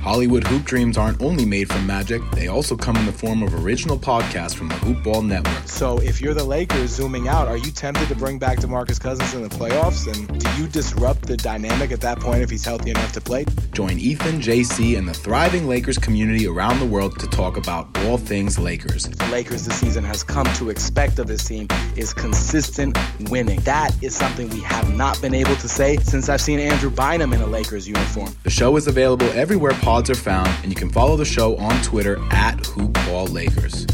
Hollywood Hoop Dreams aren't only made from magic, they also come in the form of original podcasts from the Hoop Ball Network. So if you're the Lakers zooming out, are you tempted to bring back DeMarcus Cousins in the playoffs? And do you disrupt the dynamic at that point if he's healthy enough to play? Join Ethan, JC, and the thriving Lakers community around the world to talk about all things Lakers. The Lakers this season has come to expect of this team is consistent winning. That is something we have not been able to say since I've seen Andrew Bynum in a Lakers uniform. The show is available everywhere pods are found, and you can follow the show on Twitter at HoopBallLakers.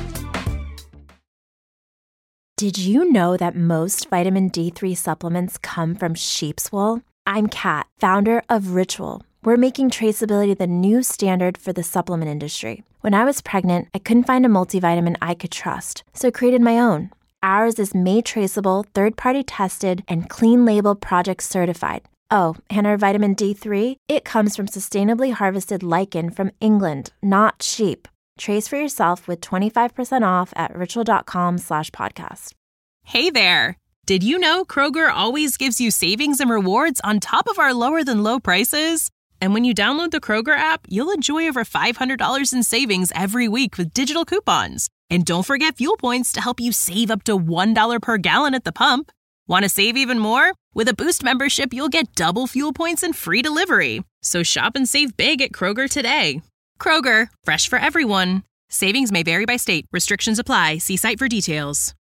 Did you know that most vitamin D3 supplements come from sheep's wool? I'm Kat, founder of Ritual. We're making traceability the new standard for the supplement industry. When I was pregnant, I couldn't find a multivitamin I could trust, so I created my own. Ours is made traceable, third-party tested, and clean label project certified. Oh, and our vitamin D3? It comes from sustainably harvested lichen from England, not sheep. Trace for yourself with 25% off at ritual.com/podcast. Hey there! Did you know Kroger always gives you savings and rewards on top of our lower than low prices? And when you download the Kroger app, you'll enjoy over $500 in savings every week with digital coupons. And don't forget fuel points to help you save up to $1 per gallon at the pump. Want to save even more? With a Boost membership, you'll get double fuel points and free delivery. So shop and save big at Kroger today. Kroger, fresh for everyone. Savings may vary by state. Restrictions apply. See site for details.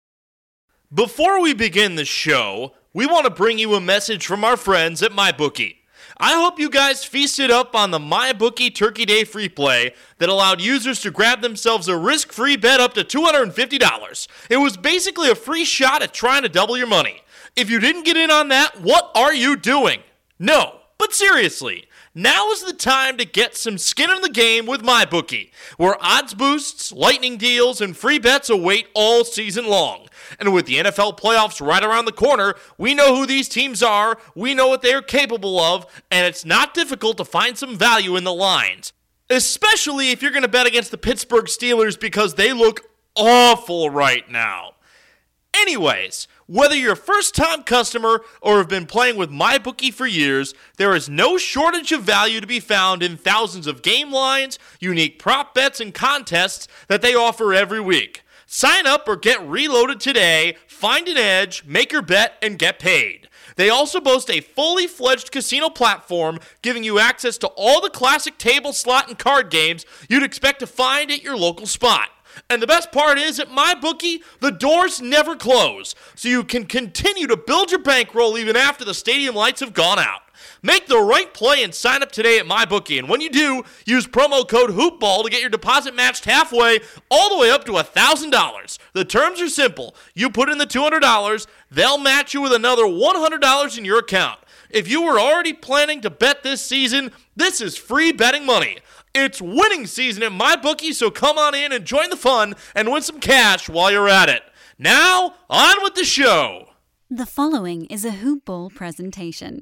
Before we begin the show, we want to bring you a message from our friends at MyBookie. I hope you guys feasted up on the MyBookie Turkey Day free play that allowed users to grab themselves a risk-free bet up to $250. It was basically a free shot at trying to double your money. If you didn't get in on that, what are you doing? No, but seriously, now is the time to get some skin in the game with MyBookie, where odds boosts, lightning deals, and free bets await all season long. And with the NFL playoffs right around the corner, we know who these teams are, we know what they're capable of, and it's not difficult to find some value in the lines. Especially if you're going to bet against the Pittsburgh Steelers because they look awful right now. Anyways, whether you're a first-time customer or have been playing with MyBookie for years, there is no shortage of value to be found in thousands of game lines, unique prop bets, and contests that they offer every week. Sign up or get reloaded today, find an edge, make your bet, and get paid. They also boast a fully fledged casino platform giving you access to all the classic table, slot, and card games you'd expect to find at your local spot. And the best part is, at MyBookie, the doors never close, so you can continue to build your bankroll even after the stadium lights have gone out. Make the right play and sign up today at MyBookie, and when you do, use promo code HOOPBALL to get your deposit matched halfway, all the way up to $1,000. The terms are simple. You put in the $200, they'll match you with another $100 in your account. If you were already planning to bet this season, this is free betting money. It's winning season at MyBookie, so come on in and join the fun and win some cash while you're at it. Now, on with the show. The following is a Hoop Ball presentation.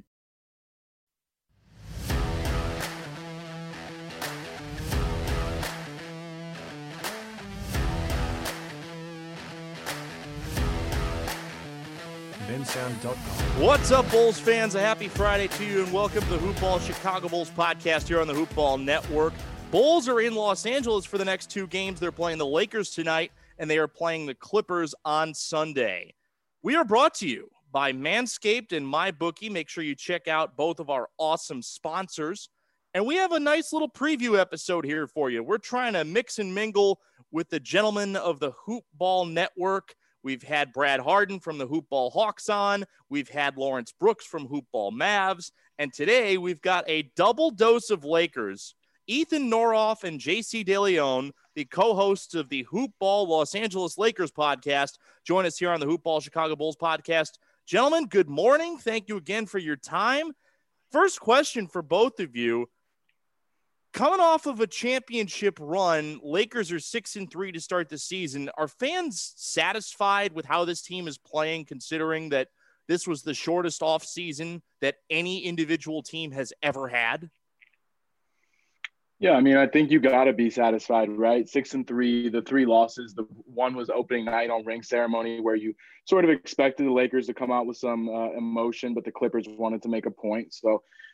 What's up, Bulls fans? A happy Friday to you, and welcome to the Hoop Ball Chicago Bulls podcast here on the Hoop Ball Network. Bulls are in Los Angeles for the next two games. They're playing the Lakers tonight, and they are playing the Clippers on Sunday. We are brought to you by Manscaped and MyBookie. Make sure you check out both of our awesome sponsors. And we have a nice little preview episode here for you. We're trying to mix and mingle with the gentlemen of the Hoop Ball Network. We've had Brad Harden from the Hoop Ball Hawks on. We've had Lawrence Brooks from Hoop Ball Mavs. And today we've got a double dose of Lakers. Ethan Noroff and JC DeLeon, the co-hosts of the Hoop Ball Los Angeles Lakers podcast, join us here on the Hoop Ball Chicago Bulls podcast. Gentlemen, good morning. Thank you again for your time. First question for both of you. Coming off of a championship run, Lakers are 6-3 to start the season. Are fans satisfied with how this team is playing, considering that this was the shortest offseason that any individual team has ever had? Yeah, I mean, I think you got to be satisfied, right? 6-3, the three losses. The one was opening night on ring ceremony where you sort of expected the Lakers to come out with some emotion, but the Clippers wanted to make a point. So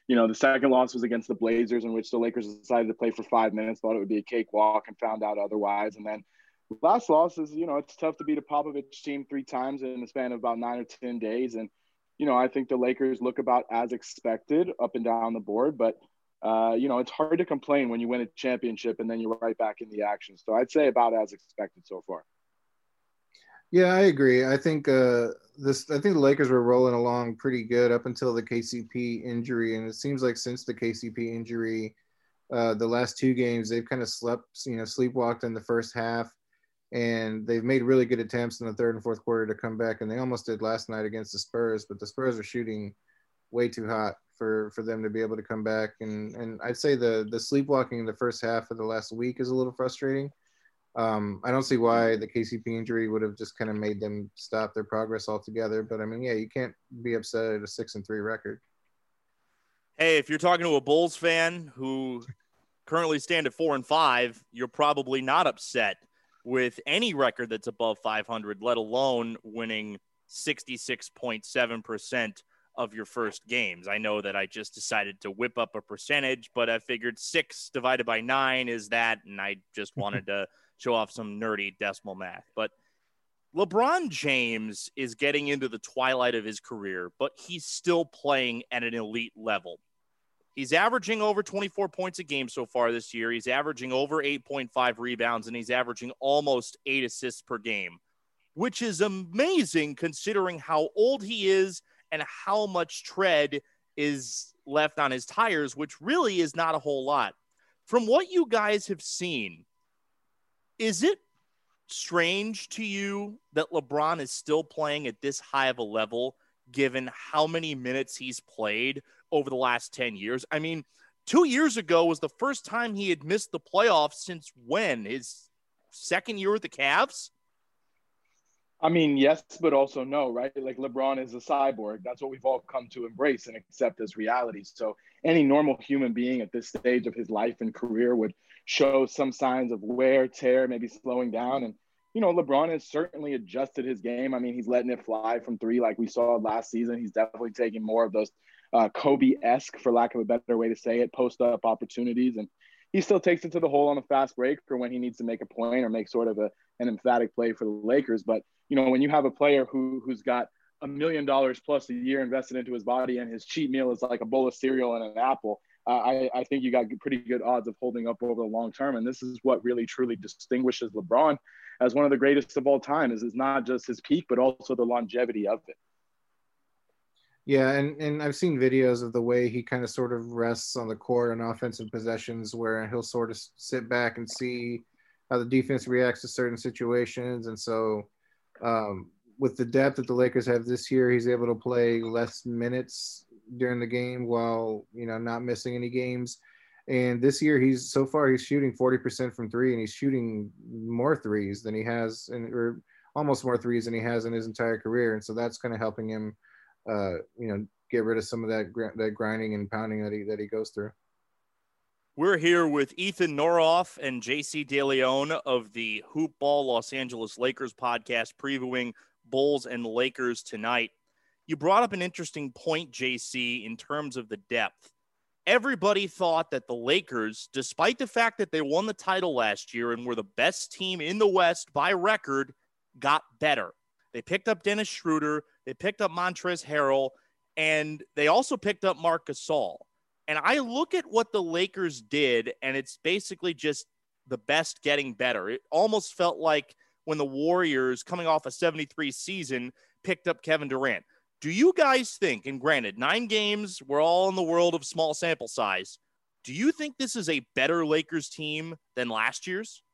The second loss was against the Blazers, in which the Lakers decided to play for 5 minutes, thought it would be a cakewalk, and found out otherwise. And then last loss is, it's tough to beat a Popovich team 3 times in the span of about 9 or 10 days. And, I think the Lakers look about as expected up and down the board. But, it's hard to complain when you win a championship and then you're right back in the action. So I'd say about as expected so far. Yeah, I agree. I think the Lakers were rolling along pretty good up until the KCP injury, and it seems like since the KCP injury, the last 2 games they've kind of sleepwalked in the first half, and they've made really good attempts in the third and fourth quarter to come back, and they almost did last night against the Spurs, but the Spurs are shooting way too hot for them to be able to come back, and I'd say the sleepwalking in the first half of the last week is a little frustrating. I don't see why the KCP injury would have just kind of made them stop their progress altogether. But I mean, yeah, you can't be upset at a 6-3 record. Hey, if you're talking to a Bulls fan who currently stand at 4-5, you're probably not upset with any record that's above 500, let alone winning 66.7% of your first games. I know that I just decided to whip up a percentage, but I figured 6 divided by 9 is that, and I just wanted to show off some nerdy decimal math. But LeBron James is getting into the twilight of his career, but he's still playing at an elite level. He's averaging over 24 points a game so far this year. He's averaging over 8.5 rebounds, and he's averaging almost 8 assists per game, which is amazing considering how old he is and how much tread is left on his tires, which really is not a whole lot. From what you guys have seen, is it strange to you that LeBron is still playing at this high of a level, given how many minutes he's played over the last 10 years? I mean, 2 years ago was the first time he had missed the playoffs since when? His second year with the Cavs? I mean, yes, but also no, right? Like LeBron is a cyborg. That's what we've all come to embrace and accept as reality. So any normal human being at this stage of his life and career would show some signs of wear, tear, maybe slowing down. And, LeBron has certainly adjusted his game. I mean, he's letting it fly from 3 like we saw last season. He's definitely taking more of those Kobe-esque, for lack of a better way to say it, post-up opportunities. And he still takes it to the hole on a fast break or when he needs to make a point or make sort of an emphatic play for the Lakers. But, when you have a player who's got $1 million plus a year invested into his body and his cheat meal is like a bowl of cereal and an apple, I think you got pretty good odds of holding up over the long term. And this is what really, truly distinguishes LeBron as one of the greatest of all time is not just his peak, but also the longevity of it. Yeah, and I've seen videos of the way he kind of sort of rests on the court on offensive possessions where he'll sort of sit back and see how the defense reacts to certain situations. And so with the depth that the Lakers have this year, he's able to play less minutes during the game while, not missing any games. And this year he's shooting 40% from 3, and he's shooting more threes than he has, or almost more threes than he has in his entire career. And so that's kind of helping him, get rid of some of that grinding and pounding that he goes through. We're here with Ethan Noroff and JC DeLeon of the Hoop Ball Los Angeles Lakers podcast, previewing Bulls and Lakers tonight. You brought up an interesting point, JC, in terms of the depth. Everybody thought that the Lakers, despite the fact that they won the title last year and were the best team in the West by record, got better. They picked up Dennis Schroeder, they picked up Montrezl Harrell, and they also picked up Marc Gasol. And I look at what the Lakers did, and it's basically just the best getting better. It almost felt like when the Warriors, coming off a 73 season, picked up Kevin Durant. Do you guys think, and granted, 9 games, we're all in the world of small sample size, do you think this is a better Lakers team than last year's?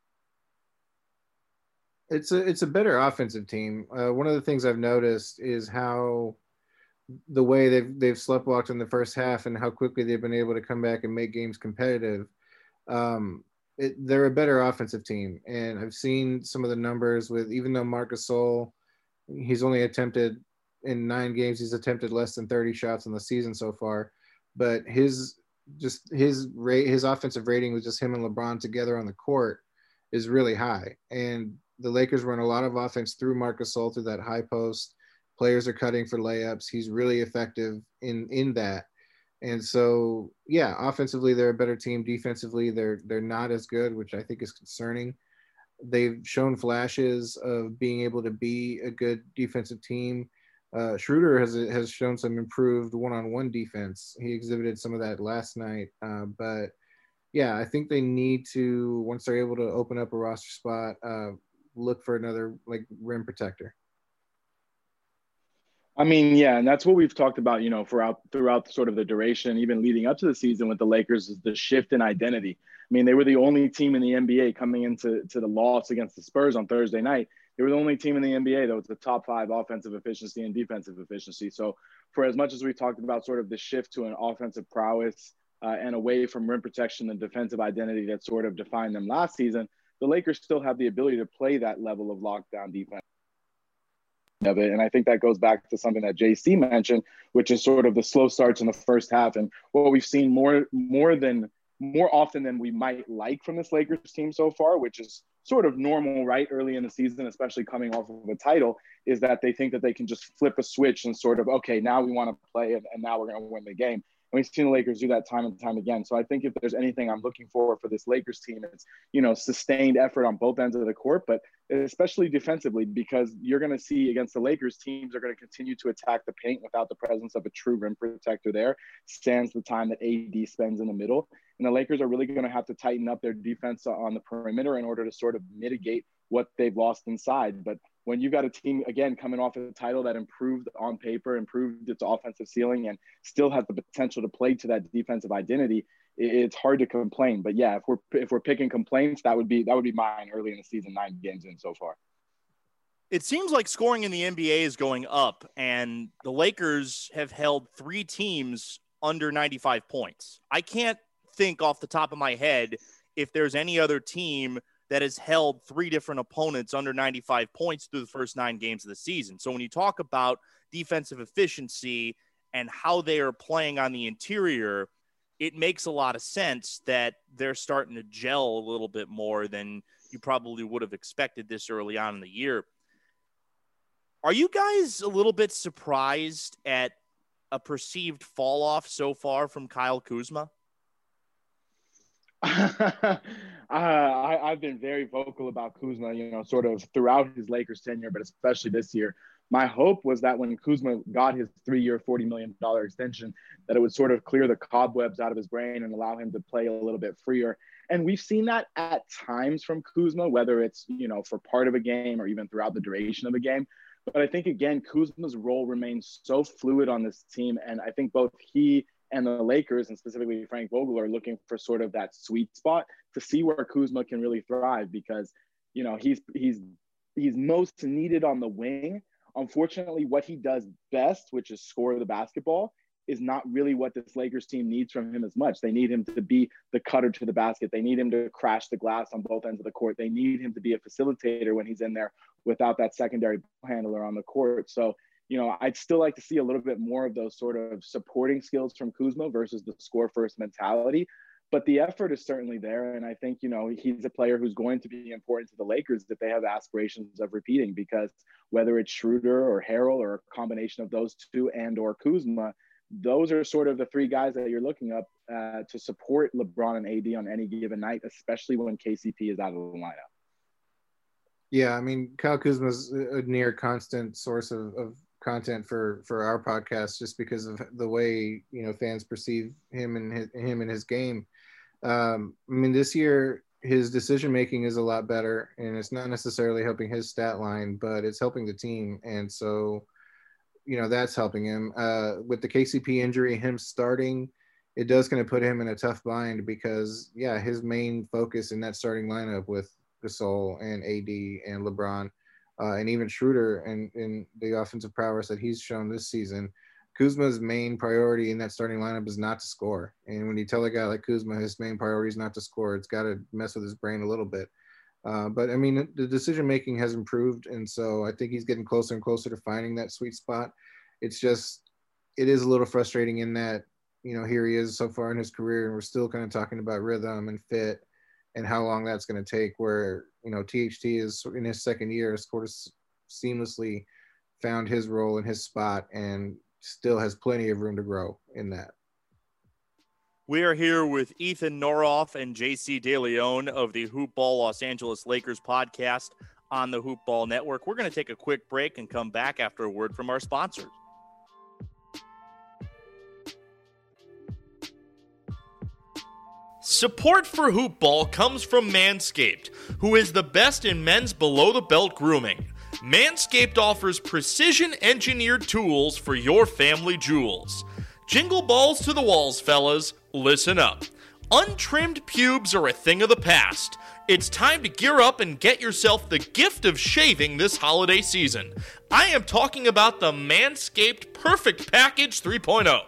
It's a better offensive team. One of the things I've noticed is how the way they've sleptwalked in the first half and how quickly they've been able to come back and make games competitive. They're a better offensive team. And I've seen some of the numbers with, even though Marc Gasol, he's only attempted in 9 games, he's attempted less than 30 shots in the season so far, but his offensive rating with just him and LeBron together on the court is really high. And the Lakers run a lot of offense through Marc Gasol through that high post. Players are cutting for layups. He's really effective in that. And so, yeah, offensively they're a better team. Defensively, they're not as good, which I think is concerning. They've shown flashes of being able to be a good defensive team. Schroeder has shown some improved one-on-one defense. He exhibited some of that last night. But yeah, I think they need to, once they're able to open up a roster spot, look for another like rim protector. I mean, yeah, and that's what we've talked about, throughout sort of the duration, even leading up to the season with the Lakers, is the shift in identity. I mean, they were the only team in the NBA coming into the loss against the Spurs on Thursday night. They were the only team in the NBA that was the top 5 offensive efficiency and defensive efficiency. So for as much as we talked about sort of the shift to an offensive prowess and away from rim protection and defensive identity that sort of defined them last season, the Lakers still have the ability to play that level of lockdown defense of it. And I think that goes back to something that JC mentioned, which is sort of the slow starts in the first half. And what we've seen more often than we might like from this Lakers team so far, which is sort of normal, right? Early in the season, especially coming off of a title, is that they think that they can just flip a switch and sort of, okay, now we want to play and now we're going to win the game. And we've seen the Lakers do that time and time again. So I think if there's anything I'm looking for this Lakers team, it's, sustained effort on both ends of the court, but especially defensively, because you're going to see against the Lakers, teams are going to continue to attack the paint without the presence of a true rim protector there. Stands the time that AD spends in the middle. And the Lakers are really going to have to tighten up their defense on the perimeter in order to sort of mitigate what they've lost inside. But when you've got a team, again, coming off of a title that improved on paper, improved its offensive ceiling, and still has the potential to play to that defensive identity, it's hard to complain. But yeah, if we're picking complaints, that would be mine early in the season, 9 games in so far. It seems like scoring in the NBA is going up, and the Lakers have held 3 teams under 95 points. I can't think off the top of my head if there's any other team that has held 3 different opponents under 95 points through the first 9 games of the season. So when you talk about defensive efficiency and how they are playing on the interior, it makes a lot of sense that they're starting to gel a little bit more than you probably would have expected this early on in the year. Are you guys a little bit surprised at a perceived fall off so far from Kyle Kuzma? I've been very vocal about Kuzma, sort of throughout his Lakers tenure, but especially this year. My hope was that when Kuzma got his 3-year, $40 million extension, that it would sort of clear the cobwebs out of his brain and allow him to play a little bit freer. And we've seen that at times from Kuzma, whether it's, for part of a game or even throughout the duration of a game. But I think, again, Kuzma's role remains so fluid on this team. And I think both he and the Lakers, and specifically Frank Vogel, are looking for sort of that sweet spot to see where Kuzma can really thrive, because, he's most needed on the wing. Unfortunately, what he does best, which is score the basketball, is not really what this Lakers team needs from him as much. They need him to be the cutter to the basket. They need him to crash the glass on both ends of the court. They need him to be a facilitator when he's in there without that secondary handler on the court. So, I'd still like to see a little bit more of those sort of supporting skills from Kuzma versus the score first mentality. But the effort is certainly there. And I think, he's a player who's going to be important to the Lakers if they have aspirations of repeating, because whether it's Schroeder or Harrell or a combination of those two and or Kuzma, those are sort of the 3 guys that you're looking up to support LeBron and AD on any given night, especially when KCP is out of the lineup. Yeah, I mean, Kyle Kuzma's a near constant source of content for our podcast, just because of the way fans perceive him and his game. I mean, this year his decision making is a lot better, and it's not necessarily helping his stat line, but it's helping the team, and so that's helping him. With the KCP injury, him starting, it does kind of put him in a tough bind, because his main focus in that starting lineup with Gasol and AD and LeBron, and even Schroeder and the offensive prowess that he's shown this season, Kuzma's main priority in that starting lineup is not to score. And when you tell a guy like Kuzma his main priority is not to score, it's got to mess with his brain a little bit. But I mean, the decision making has improved, and so I think he's getting closer and closer to finding that sweet spot. It is a little frustrating in that here he is so far in his career, and we're still kind of talking about rhythm and fit and how long that's going to take, where THT is in his second year, has sort of seamlessly found his role and his spot, and still has plenty of room to grow in that. We are here with Ethan Noroff and JC DeLeon of the Hoop Ball Los Angeles Lakers podcast on the Hoop Ball Network. We're going to take a quick break and come back after a word from our sponsors. Support for Hoop Ball comes from Manscaped, who is the best in men's below-the-belt grooming. Manscaped offers precision-engineered tools for your family jewels. Jingle balls to the walls, fellas. Listen up. Untrimmed pubes are a thing of the past. It's time to gear up and get yourself the gift of shaving this holiday season. I am talking about the Manscaped Perfect Package 3.0.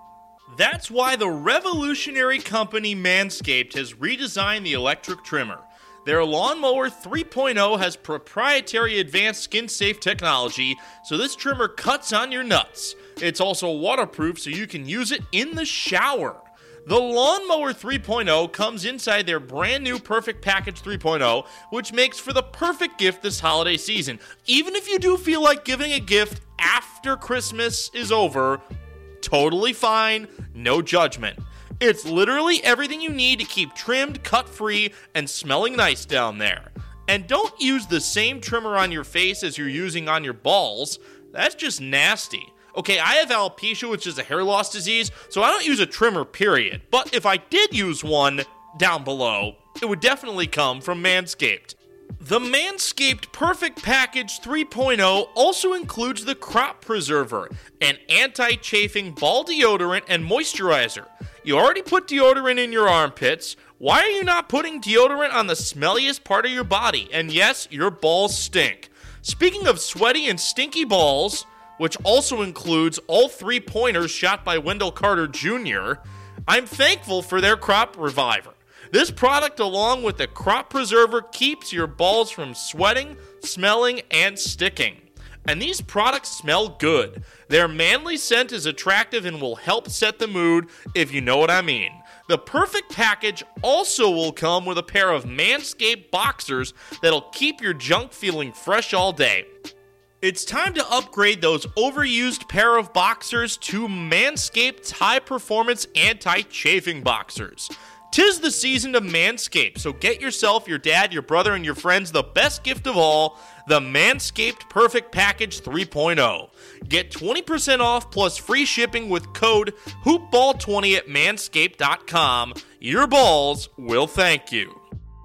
That's why the revolutionary company Manscaped has redesigned the electric trimmer. Their Lawnmower 3.0 has proprietary advanced skin-safe technology, so this trimmer cuts on your nuts. It's also waterproof, so you can use it in the shower. The Lawnmower 3.0 comes inside their brand new Perfect Package 3.0, which makes for the perfect gift this holiday season. Even if you do feel like giving a gift after Christmas is over, totally fine, no judgment. It's literally everything you need to keep trimmed, cut-free, and smelling nice down there. And don't use the same trimmer on your face as you're using on your balls. That's just nasty. Okay, I have alopecia, which is a hair loss disease, so I don't use a trimmer, period. But if I did use one down below, it would definitely come from Manscaped. The Manscaped Perfect Package 3.0 also includes the Crop Preserver, an anti-chafing ball deodorant and moisturizer. You already put deodorant in your armpits. Why are you not putting deodorant on the smelliest part of your body? And yes, your balls stink. Speaking of sweaty and stinky balls, which also includes all 3 pointers shot by Wendell Carter Jr., I'm thankful for their Crop Reviver. This product, along with the Crop Preserver, keeps your balls from sweating, smelling, and sticking. And these products smell good. Their manly scent is attractive and will help set the mood, if you know what I mean. The Perfect Package also will come with a pair of Manscaped boxers that'll keep your junk feeling fresh all day. It's time to upgrade those overused pair of boxers to Manscaped's high-performance anti-chafing boxers. 'Tis the season to Manscaped, so get yourself, your dad, your brother, and your friends the best gift of all, the Manscaped Perfect Package 3.0. Get 20% off plus free shipping with code HoopBall20 at manscaped.com. Your balls will thank you.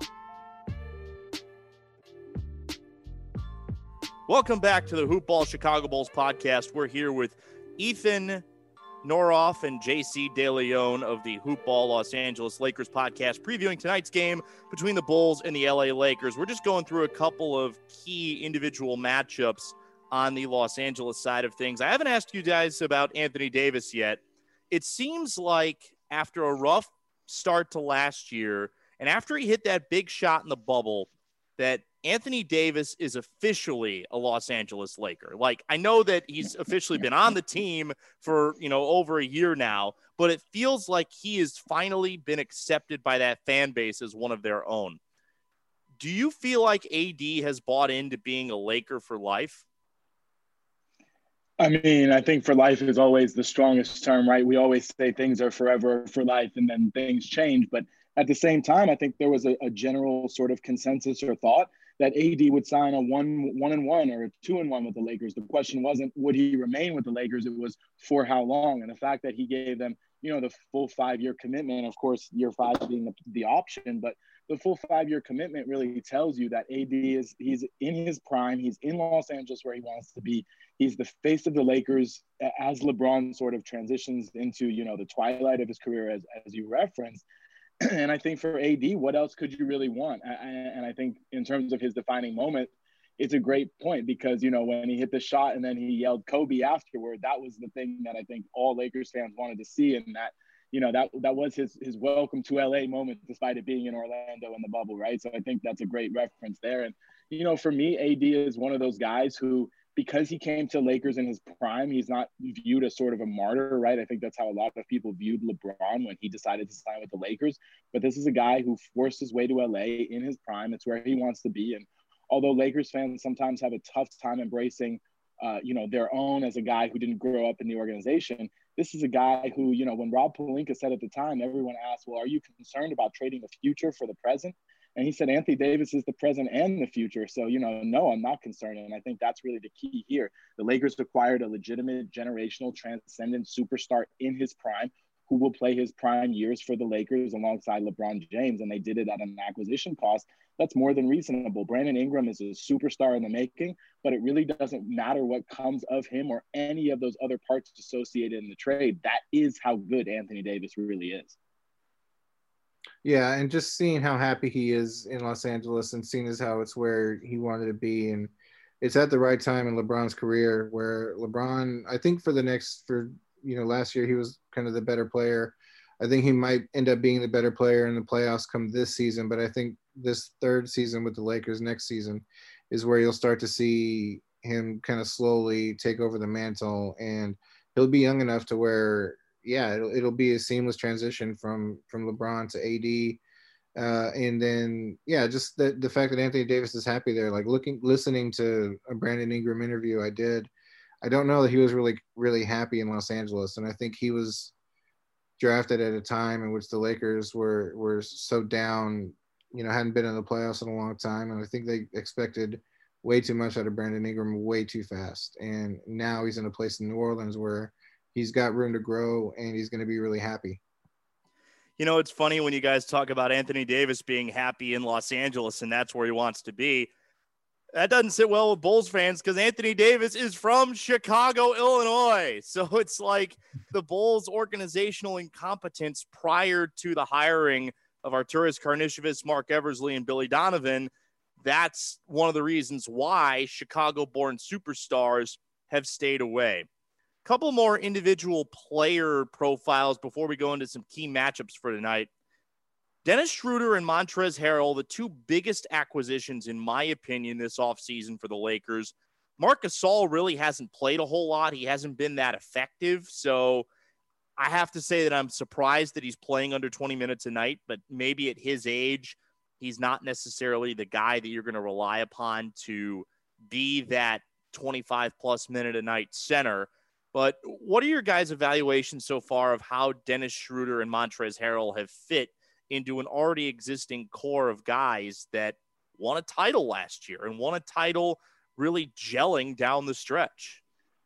Welcome back to the Hoop Ball Chicago Bulls podcast. We're here with Ethan Noroff and JC DeLeon of the Hoop Ball Los Angeles Lakers podcast, previewing tonight's game between the Bulls and the LA Lakers. We're just going through a couple of key individual matchups on the Los Angeles side of things. I haven't asked you guys about Anthony Davis yet. It seems like after a rough start to last year, and after he hit that big shot in the bubble, that Anthony Davis is officially a Los Angeles Laker. Like, I know that he's officially been on the team for, over a year now, but it feels like he has finally been accepted by that fan base as one of their own. Do you feel like AD has bought into being a Laker for life? I mean, I think for life is always the strongest term, right? We always say things are forever for life and then things change. But at the same time, I think there was a general sort of consensus or thought that AD would sign a 1-1 or a 2-1 with the Lakers. The question wasn't, would he remain with the Lakers? It was for how long. And the fact that he gave them, the full 5-year commitment, of course, year 5 being the option, but the full 5-year commitment really tells you that AD he's in his prime. He's in Los Angeles where he wants to be. He's the face of the Lakers as LeBron sort of transitions into, the twilight of his career, as you referenced. And I think for AD, what else could you really want? And I think in terms of his defining moment, it's a great point because, when he hit the shot and then he yelled Kobe afterward, that was the thing that I think all Lakers fans wanted to see. And that, that was his welcome to LA moment, despite it being in Orlando in the bubble, right? So I think that's a great reference there. And, for me, AD is one of those guys who, because he came to Lakers in his prime, he's not viewed as sort of a martyr, right? I think that's how a lot of people viewed LeBron when he decided to sign with the Lakers. But this is a guy who forced his way to LA in his prime. It's where he wants to be. And although Lakers fans sometimes have a tough time embracing, their own as a guy who didn't grow up in the organization, this is a guy who, you know, when Rob Pelinka said at the time, everyone asked, well, are you concerned about trading the future for the present? And he said, Anthony Davis is the present and the future. So, you know, no, I'm not concerned. And I think that's really the key here. The Lakers acquired a legitimate generational transcendent superstar in his prime who will play his prime years for the Lakers alongside LeBron James. And they did it at an acquisition cost that's more than reasonable. Brandon Ingram is a superstar in the making, but it really doesn't matter what comes of him or any of those other parts associated in the trade. That is how good Anthony Davis really is. Yeah, and just seeing how happy he is in Los Angeles and seeing as how it's where he wanted to be, and it's at the right time in LeBron's career where LeBron, I think last year he was kind of the better player. I think he might end up being the better player in the playoffs come this season, but I think this third season with the Lakers next season is where you'll start to see him kind of slowly take over the mantle, and he'll be young enough to where, yeah, it'll be a seamless transition from LeBron to AD. And then, yeah, just the fact that Anthony Davis is happy there, like listening to a Brandon Ingram interview I don't know that he was really, really happy in Los Angeles. And I think he was drafted at a time in which the Lakers were so down, you know, hadn't been in the playoffs in a long time. And I think they expected way too much out of Brandon Ingram way too fast. And now he's in a place in New Orleans where he's got room to grow and he's going to be really happy. You know, it's funny when you guys talk about Anthony Davis being happy in Los Angeles and that's where he wants to be. That doesn't sit well with Bulls fans because Anthony Davis is from Chicago, Illinois. So it's like the Bulls' organizational incompetence prior to the hiring of Arturas Karnisovas, Mark Eversley, and Billy Donovan. That's one of the reasons why Chicago-born superstars have stayed away. Couple more individual player profiles before we go into some key matchups for tonight. Dennis Schroeder and Montrezl Harrell, the two biggest acquisitions, in my opinion, this offseason for the Lakers. Marc Gasol really hasn't played a whole lot. He hasn't been that effective. So I have to say that I'm surprised that he's playing under 20 minutes a night, but maybe at his age, he's not necessarily the guy that you're going to rely upon to be that 25-plus minute a night center. But what are your guys' evaluations so far of how Dennis Schroeder and Montrezl Harrell have fit into an already existing core of guys that won a title last year and won a title really gelling down the stretch?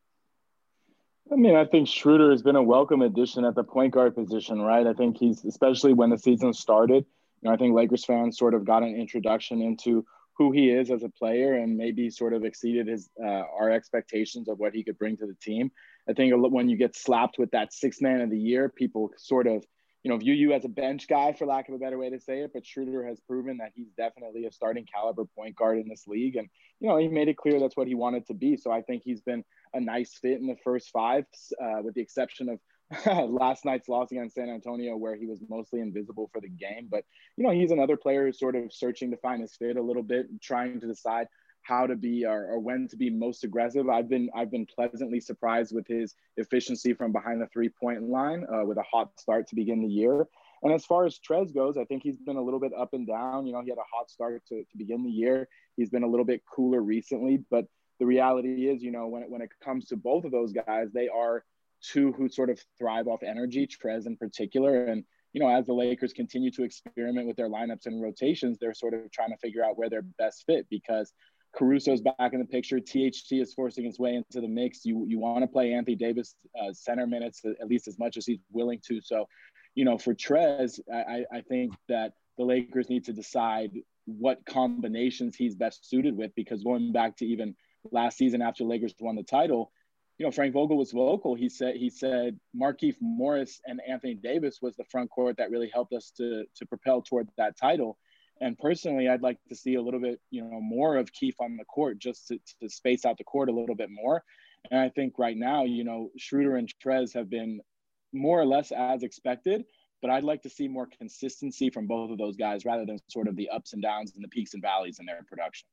I mean, I think Schroeder has been a welcome addition at the point guard position, right? I think he's, especially when the season started, you know, I think Lakers fans sort of got an introduction into who he is as a player and maybe sort of exceeded our expectations of what he could bring to the team. I think when you get slapped with that sixth man of the year, people sort of, you know, view you as a bench guy, for lack of a better way to say it. But Schroeder has proven that he's definitely a starting caliber point guard in this league. And, you know, he made it clear that's what he wanted to be. So I think he's been a nice fit in the first five, with the exception of last night's loss against San Antonio, where he was mostly invisible for the game. But, you know, he's another player who's sort of searching to find his fit a little bit, trying to decide how to be or when to be most aggressive. I've been pleasantly surprised with his efficiency from behind the 3-point line, with a hot start to begin the year. And as far as Trez goes, I think he's been a little bit up and down. You know, he had a hot start to begin the year. He's been a little bit cooler recently, but the reality is, you know, when it comes to both of those guys, they are two who sort of thrive off energy, Trez in particular. And, you know, as the Lakers continue to experiment with their lineups and rotations, they're sort of trying to figure out where they're best fit, because Caruso's back in the picture. THT is forcing his way into the mix. You want to play Anthony Davis center minutes at least as much as he's willing to. So, you know, for Trez, I think that the Lakers need to decide what combinations he's best suited with, because going back to even last season after Lakers won the title, you know, Frank Vogel was vocal. He said Markieff Morris and Anthony Davis was the front court that really helped us to propel toward that title. And personally, I'd like to see a little bit, you know, more of Keith on the court, just to space out the court a little bit more. And I think right now, you know, Schroeder and Trez have been more or less as expected, but I'd like to see more consistency from both of those guys rather than sort of the ups and downs and the peaks and valleys in their production.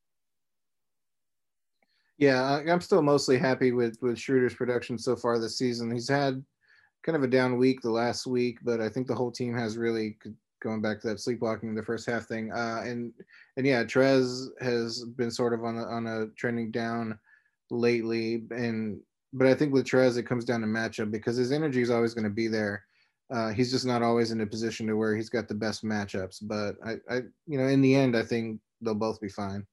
Yeah, I'm still mostly happy with Schroeder's production so far this season. He's had kind of a down week the last week, but I think the whole team has really, going back to that sleepwalking in the first half thing. And yeah, Trez has been sort of on a trending down lately. And but I think with Trez, it comes down to matchup because his energy is always going to be there. He's just not always in a position to where he's got the best matchups. But in the end, I think they'll both be fine.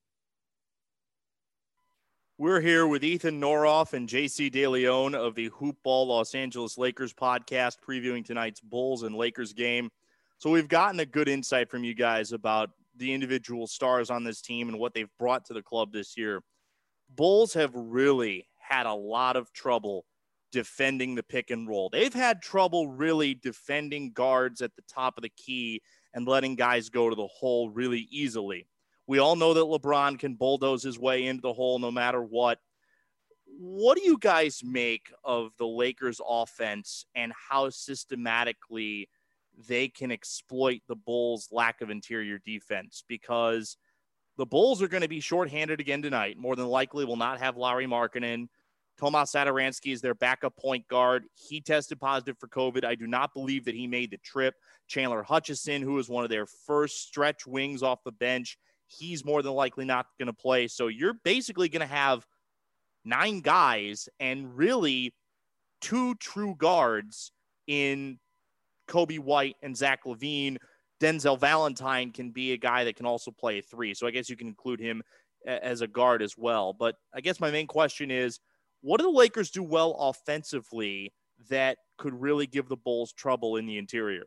We're here with Ethan Noroff and JC DeLeon of the Hoopball Los Angeles Lakers podcast, previewing tonight's Bulls and Lakers game. So we've gotten a good insight from you guys about the individual stars on this team and what they've brought to the club this year. Bulls have really had a lot of trouble defending the pick and roll. They've had trouble really defending guards at the top of the key and letting guys go to the hole really easily. We all know that LeBron can bulldoze his way into the hole no matter what. What do you guys make of the Lakers offense and how systematically they can exploit the Bulls' lack of interior defense? Because the Bulls are going to be shorthanded again tonight. More than likely will not have Lauri Markkanen. Tomas Satoransky is their backup point guard. He tested positive for COVID. I do not believe that he made the trip. Chandler Hutchison, who was one of their first stretch wings off the bench, he's more than likely not going to play. So you're basically going to have 9 guys and really 2 true guards in Kobe White and Zach LaVine. Denzel Valentine can be a guy that can also play a 3. So I guess you can include him as a guard as well. But I guess my main question is, what do the Lakers do well offensively that could really give the Bulls trouble in the interior?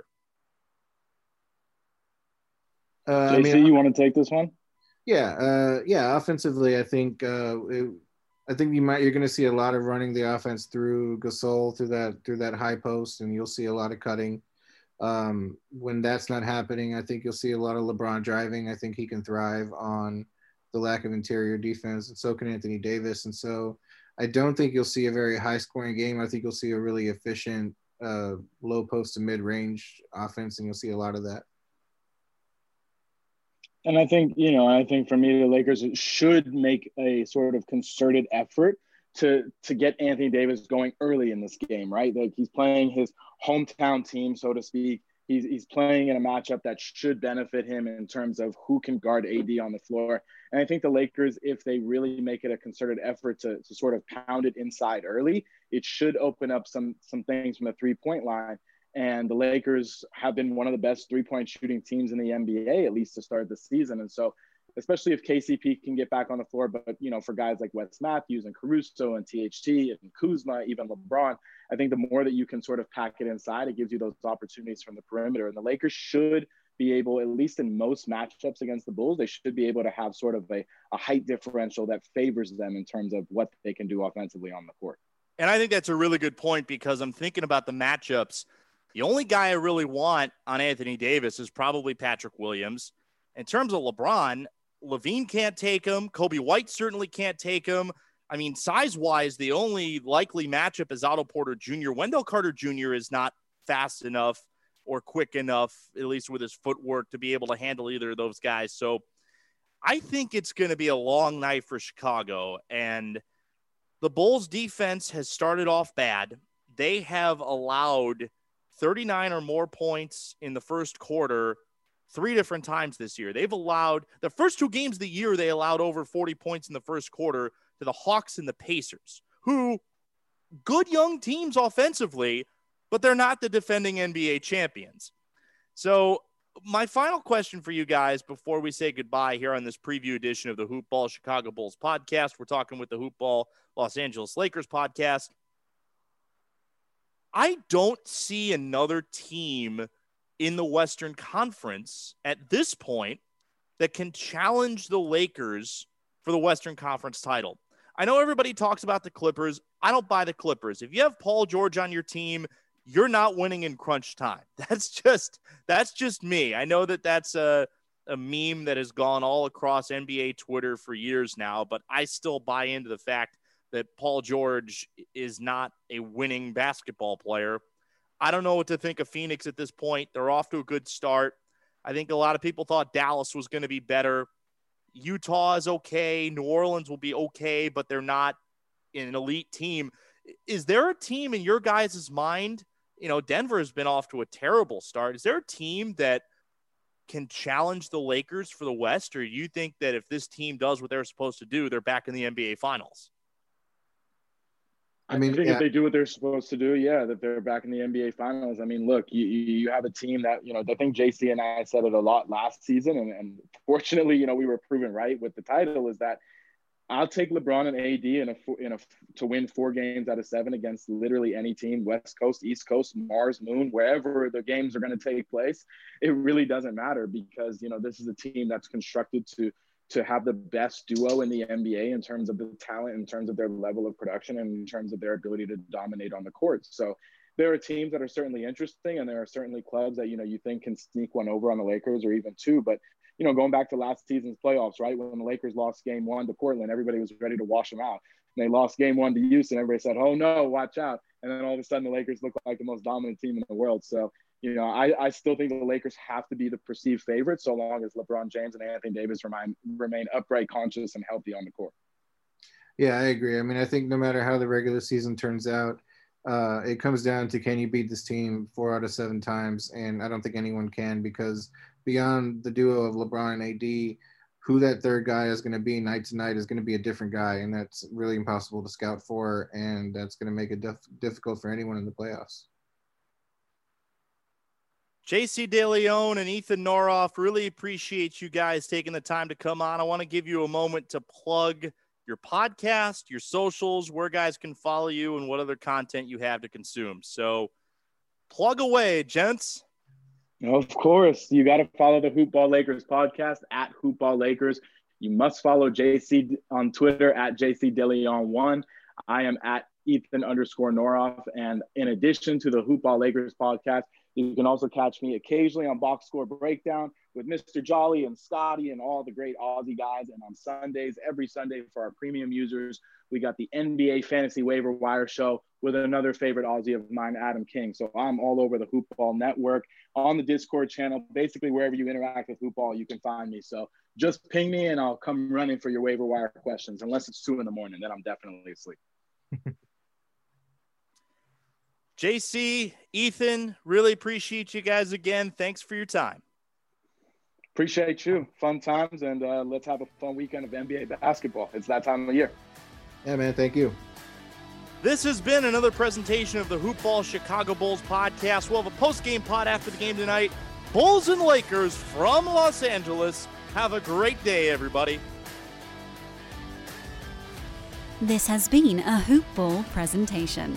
JC, you want to take this one? Yeah. Offensively, I think you're going to see a lot of running the offense through Gasol through that high post, and you'll see a lot of cutting. When that's not happening, I think you'll see a lot of LeBron driving. I think he can thrive on the lack of interior defense, and so can Anthony Davis. And so I don't think you'll see a very high-scoring game. I think you'll see a really efficient low post to mid-range offense, and you'll see a lot of that. And I think for me, the Lakers should make a sort of concerted effort to get Anthony Davis going early in this game, right? Like, he's playing his hometown team, so to speak. He's playing in a matchup that should benefit him in terms of who can guard AD on the floor. And I think the Lakers, if they really make it a concerted effort to sort of pound it inside early, it should open up some things from the 3-point line. And the Lakers have been one of the best 3-point shooting teams in the NBA, at least to start the season. And so, especially if KCP can get back on the floor, but, for guys like Wes Matthews and Caruso and THT and Kuzma, even LeBron, I think the more that you can sort of pack it inside, it gives you those opportunities from the perimeter. And the Lakers should be able, at least in most matchups against the Bulls, they should be able to have sort of a height differential that favors them in terms of what they can do offensively on the court. And I think that's a really good point, because I'm thinking about the matchups. The only guy I really want on Anthony Davis is probably Patrick Williams. In terms of LeBron, LaVine can't take him. Kobe White certainly can't take him. I mean, size-wise, the only likely matchup is Otto Porter Jr. Wendell Carter Jr. is not fast enough or quick enough, at least with his footwork, to be able to handle either of those guys. So I think it's going to be a long night for Chicago. And the Bulls' defense has started off bad. They have allowed 39 or more points in the first quarter 3 different times this year. They've allowed the first 2 games of the year, they allowed over 40 points in the first quarter to the Hawks and the Pacers, who good young teams offensively, but they're not the defending NBA champions. So my final question for you guys before we say goodbye here on this preview edition of the Hoopball Chicago Bulls podcast, we're talking with the Hoopball Los Angeles Lakers podcast. I don't see another team in the Western Conference at this point that can challenge the Lakers for the Western Conference title. I know everybody talks about the Clippers. I don't buy the Clippers. If you have Paul George on your team, you're not winning in crunch time. That's just me. I know that that's a meme that has gone all across NBA Twitter for years now, but I still buy into the fact that Paul George is not a winning basketball player. I don't know what to think of Phoenix at this point. They're off to a good start. I think a lot of people thought Dallas was going to be better. Utah is okay. New Orleans will be okay, but they're not an elite team. Is there a team in your guys' mind? Denver has been off to a terrible start. Is there a team that can challenge the Lakers for the West, or you think that if this team does what they're supposed to do, they're back in the NBA Finals? I think if they do what they're supposed to do, that they're back in the NBA Finals. I mean, look, you have a team that, I think JC and I said it a lot last season, and fortunately, we were proven right with the title, is that I'll take LeBron and AD to win 4 games out of 7 against literally any team, West Coast, East Coast, Mars, Moon, wherever the games are going to take place. It really doesn't matter because, this is a team that's constructed to have the best duo in the NBA in terms of the talent, in terms of their level of production, and in terms of their ability to dominate on the court. So there are teams that are certainly interesting, and there are certainly clubs that, you think can sneak one over on the Lakers or even 2. But, going back to last season's playoffs, right, when the Lakers lost game 1 to Portland, everybody was ready to wash them out. And they lost game 1 to Houston. Everybody said, oh, no, watch out. And then all of a sudden the Lakers look like the most dominant team in the world. So, I still think the Lakers have to be the perceived favorite so long as LeBron James and Anthony Davis remain upright, conscious, and healthy on the court. Yeah, I agree. I mean, I think no matter how the regular season turns out, it comes down to, can you beat this team 4 out of 7 times? And I don't think anyone can, because beyond the duo of LeBron and AD, who that third guy is going to be night to night is going to be a different guy. And that's really impossible to scout for. And that's going to make it difficult for anyone in the playoffs. JC DeLeon and Ethan Noroff, really appreciate you guys taking the time to come on. I want to give you a moment to plug your podcast, your socials, where guys can follow you, and what other content you have to consume. So plug away, gents. Of course. You got to follow the Hoop Ball Lakers podcast at Hoop Ball Lakers. You must follow JC on Twitter at JC DeLeon1. I am at Ethan_Noroff. And in addition to the Hoop Ball Lakers podcast, you can also catch me occasionally on Box Score Breakdown with Mr. Jolly and Scotty and all the great Aussie guys. And on Sundays, every Sunday for our premium users, we got the NBA Fantasy Waiver Wire show with another favorite Aussie of mine, Adam King. So I'm all over the Hoop Ball Network, on the Discord channel, basically wherever you interact with Hoop Ball, you can find me. So just ping me and I'll come running for your waiver wire questions, unless it's 2 a.m, then I'm definitely asleep. JC, Ethan, really appreciate you guys again. Thanks for your time. Appreciate you. Fun times, and let's have a fun weekend of NBA basketball. It's that time of year. Yeah, man. Thank you. This has been another presentation of the Hoop Ball Chicago Bulls podcast. We'll have a post-game pod after the game tonight. Bulls and Lakers from Los Angeles. Have a great day, everybody. This has been a Hoop Ball presentation.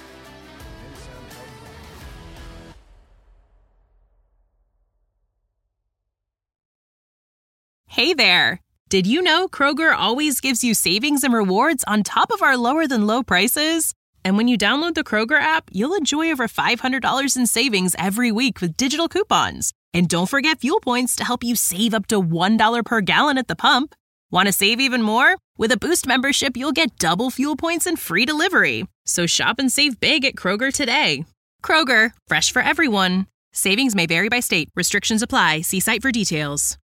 Hey there! Did you know Kroger always gives you savings and rewards on top of our lower-than-low prices? And when you download the Kroger app, you'll enjoy over $500 in savings every week with digital coupons. And don't forget fuel points to help you save up to $1 per gallon at the pump. Want to save even more? With a Boost membership, you'll get double fuel points and free delivery. So shop and save big at Kroger today. Kroger, fresh for everyone. Savings may vary by state. Restrictions apply. See site for details.